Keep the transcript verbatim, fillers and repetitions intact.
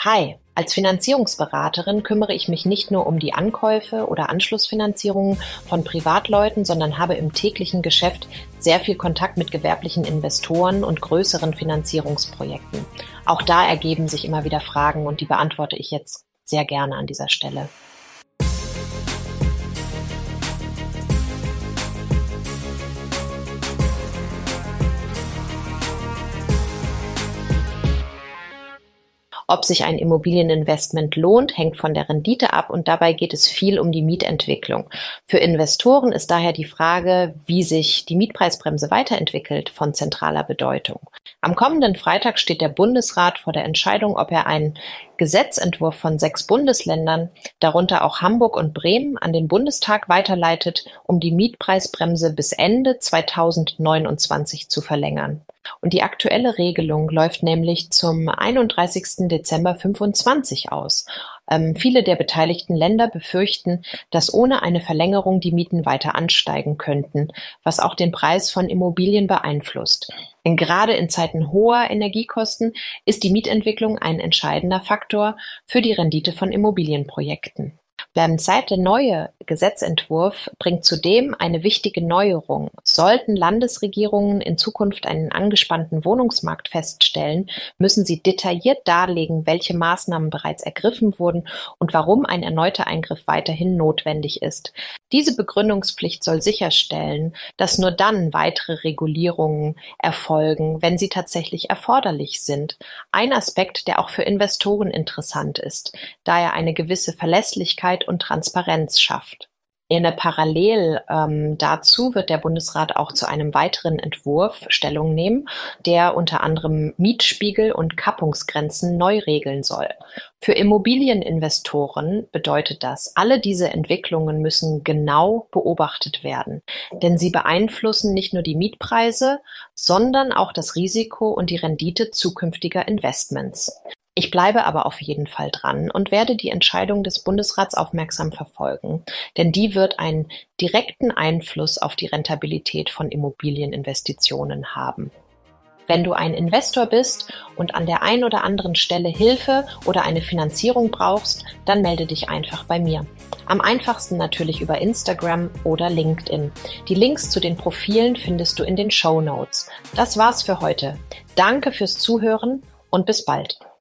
Hi, als Finanzierungsberaterin kümmere ich mich nicht nur um die Ankäufe oder Anschlussfinanzierungen von Privatleuten, sondern habe im täglichen Geschäft sehr viel Kontakt mit gewerblichen Investoren und größeren Finanzierungsprojekten. Auch da ergeben sich immer wieder Fragen und die beantworte ich jetzt sehr gerne an dieser Stelle. Ob sich ein Immobilieninvestment lohnt, hängt von der Rendite ab und dabei geht es viel um die Mietentwicklung. Für Investoren ist daher die Frage, wie sich die Mietpreisbremse weiterentwickelt, von zentraler Bedeutung. Am kommenden Freitag steht der Bundesrat vor der Entscheidung, ob er einen Gesetzentwurf von sechs Bundesländern, darunter auch Hamburg und Bremen, an den Bundestag weiterleitet, um die Mietpreisbremse bis Ende zweitausendneunundzwanzig zu verlängern. Und die aktuelle Regelung läuft nämlich zum einunddreißigsten Dezember fünfundzwanzig aus. Ähm, viele der beteiligten Länder befürchten, dass ohne eine Verlängerung die Mieten weiter ansteigen könnten, was auch den Preis von Immobilien beeinflusst. Denn gerade in Zeiten hoher Energiekosten ist die Mietentwicklung ein entscheidender Faktor für die Rendite von Immobilienprojekten. Der zweite neue Gesetzentwurf bringt zudem eine wichtige Neuerung. Sollten Landesregierungen in Zukunft einen angespannten Wohnungsmarkt feststellen, müssen sie detailliert darlegen, welche Maßnahmen bereits ergriffen wurden und warum ein erneuter Eingriff weiterhin notwendig ist. Diese Begründungspflicht soll sicherstellen, dass nur dann weitere Regulierungen erfolgen, wenn sie tatsächlich erforderlich sind. Ein Aspekt, der auch für Investoren interessant ist, da er eine gewisse Verlässlichkeit und Transparenz schafft. In der Parallel ähm, dazu wird der Bundesrat auch zu einem weiteren Entwurf Stellung nehmen, der unter anderem Mietspiegel und Kappungsgrenzen neu regeln soll. Für Immobilieninvestoren bedeutet das, alle diese Entwicklungen müssen genau beobachtet werden, denn sie beeinflussen nicht nur die Mietpreise, sondern auch das Risiko und die Rendite zukünftiger Investments. Ich bleibe aber auf jeden Fall dran und werde die Entscheidung des Bundesrats aufmerksam verfolgen, denn die wird einen direkten Einfluss auf die Rentabilität von Immobilieninvestitionen haben. Wenn du ein Investor bist und an der einen oder anderen Stelle Hilfe oder eine Finanzierung brauchst, dann melde dich einfach bei mir. Am einfachsten natürlich über Instagram oder LinkedIn. Die Links zu den Profilen findest du in den Shownotes. Das war's für heute. Danke fürs Zuhören und bis bald.